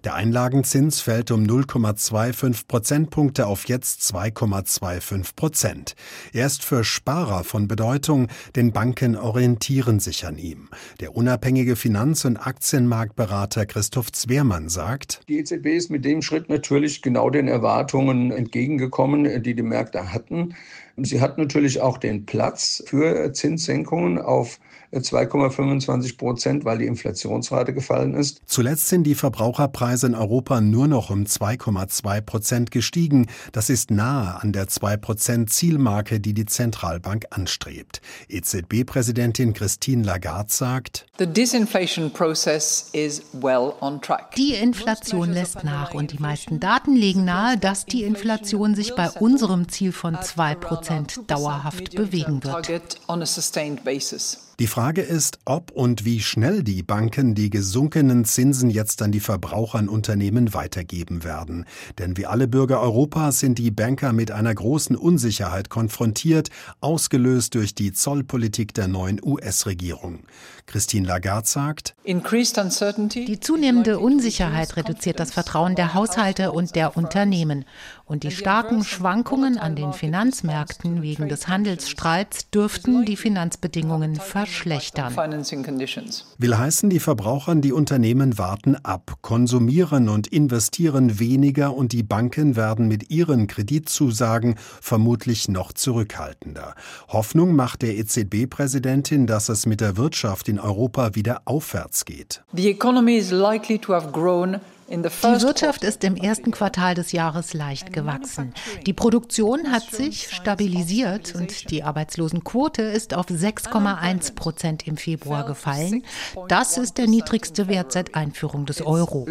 Der Einlagenzins fällt um 0,25 Prozentpunkte auf jetzt 2,25%. Er ist für Sparer von Bedeutung, denn Banken orientieren sich an ihm. Der unabhängige Finanz- und Aktienmarktberater Christoph Zwermann sagt: Die EZB ist mit dem Schritt natürlich genau den Erwartungen entgegengekommen, die die Märkte hatten. Sie hat natürlich auch den Platz für Zinssenkungen auf 2,25%, weil die Inflationsrate gefallen ist. Zuletzt sind die Verbraucherpreise in Europa nur noch um 2,2% gestiegen. Das ist nahe an der 2%-Zielmarke, die die Zentralbank anstrebt. EZB-Präsidentin Christine Lagarde sagt: The disinflation process is well on track. Die Inflation lässt nach und die meisten Daten legen nahe, dass die Inflation sich bei unserem Ziel von 2% dauerhaft bewegen wird. Die Frage ist, ob und wie schnell die Banken die gesunkenen Zinsen jetzt an die Verbraucher und Unternehmen weitergeben werden. Denn wie alle Bürger Europas sind die Banker mit einer großen Unsicherheit konfrontiert, ausgelöst durch die Zollpolitik der neuen US-Regierung. Christine Lagarde sagt: Die zunehmende Unsicherheit reduziert das Vertrauen der Haushalte und der Unternehmen. Und die starken Schwankungen an den Finanzmärkten wegen des Handelsstreits dürften die Finanzbedingungen verschlechtern. Will heißen, die Verbraucher und die Unternehmen warten ab, konsumieren und investieren weniger und die Banken werden mit ihren Kreditzusagen vermutlich noch zurückhaltender. Hoffnung macht der EZB-Präsidentin, dass es mit der Wirtschaft in Europa wieder aufwärts geht. The economy is likely to have grown. Die Wirtschaft ist im ersten Quartal des Jahres leicht gewachsen. Die Produktion hat sich stabilisiert und die Arbeitslosenquote ist auf 6,1% im Februar gefallen. Das ist der niedrigste Wert seit Einführung des Euro.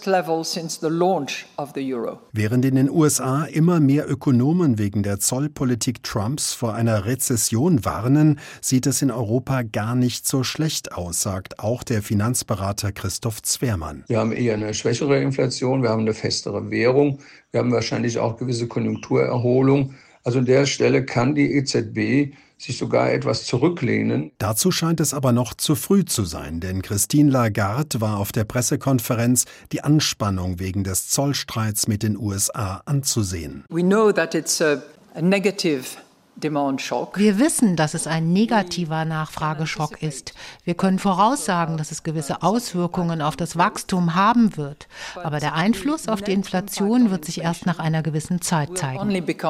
Während in den USA immer mehr Ökonomen wegen der Zollpolitik Trumps vor einer Rezession warnen, sieht es in Europa gar nicht so schlecht aus, sagt auch der Finanzberater Christoph Zwermann. Wir haben eher eine schwächere Inflation, wir haben eine festere Währung, wir haben wahrscheinlich auch gewisse Konjunkturerholung. Also an der Stelle kann die EZB sich sogar etwas zurücklehnen. Dazu scheint es aber noch zu früh zu sein, denn Christine Lagarde war auf der Pressekonferenz, die Anspannung wegen des Zollstreits mit den USA anzusehen. We know that it's a negative demand shock. Wir wissen, dass es ein negativer Nachfrageschock ist. Wir können voraussagen, dass es gewisse Auswirkungen auf das Wachstum haben wird. Aber der Einfluss auf die Inflation wird sich erst nach einer gewissen Zeit zeigen.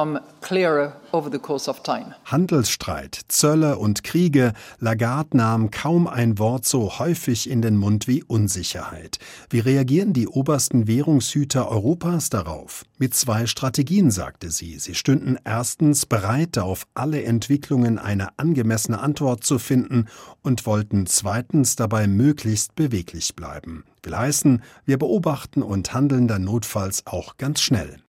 Handelsstreit, Zölle und Kriege. Lagarde nahm kaum ein Wort so häufig in den Mund wie Unsicherheit. Wie reagieren die obersten Währungshüter Europas darauf? Mit 2 Strategien, sagte sie. Sie stünden erstens bereit, auf alle Entwicklungen eine angemessene Antwort zu finden und wollten zweitens dabei möglichst beweglich bleiben. Will heißen, wir beobachten und handeln dann notfalls auch ganz schnell.